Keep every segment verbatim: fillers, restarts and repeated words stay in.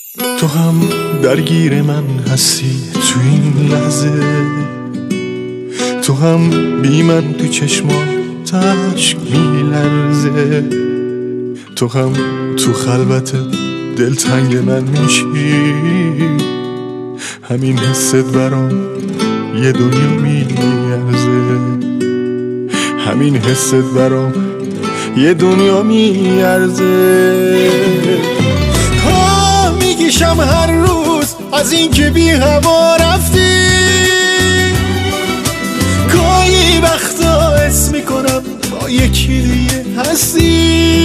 تو هم درگیر من هستی تو این لحظه، تو هم بی من تو چشمات عشق میلرزه، تو هم تو خلوت دلتنگ من میشی، همین حست برام یه دنیا میارزه، همین حست برام یه دنیا میارزه. ها میگیشم هر روز از این که بی هوا رفتی، گاهی وقتا حس میکنم با یکی دیگه هستی.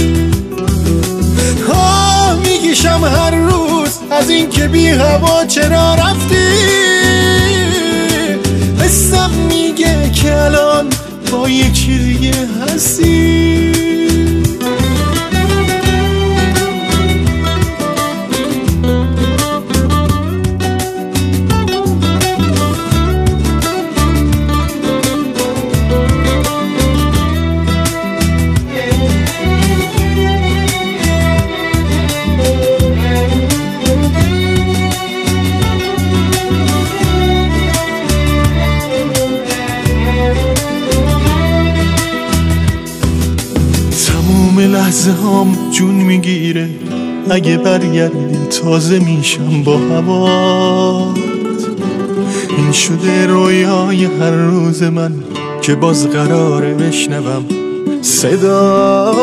ها میگیشم هر روز از این که بی هوا چرا رفتی، حسم میگه که الان با یکی دیگه هستی. لحظه هام جون میگیره، اگه برگردی تازه میشم با هوات. این شده رویای هر روز من که باز قراره بشنوم صدا.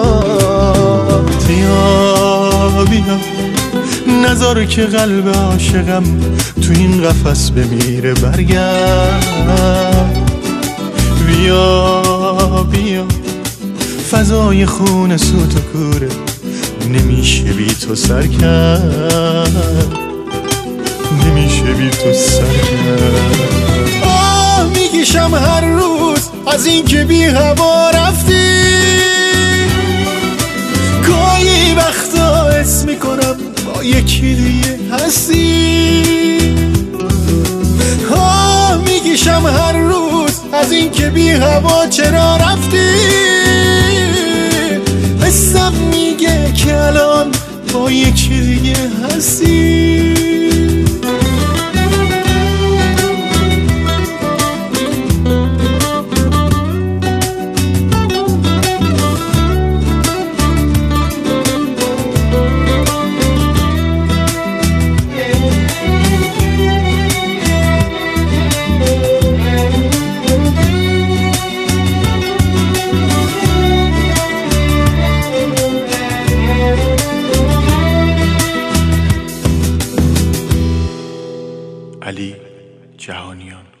بیا بیا نذار که قلب عاشقم تو این قفس بمیره، برگرد. بیا بیا فضای خون سوت و کوره، نمیشه بی تو سر کرد، نمیشه بی تو سر کرد. آه میگیشم هر روز از این که بی هوا رفتی، گاهی وقتا حس میکنم با یکی دیگه هستی. آه میگیشم هر روز از این که بی هوا چرا رفتی، حسم میگه که الان با یکی دیگه هستی. علی جهانیان.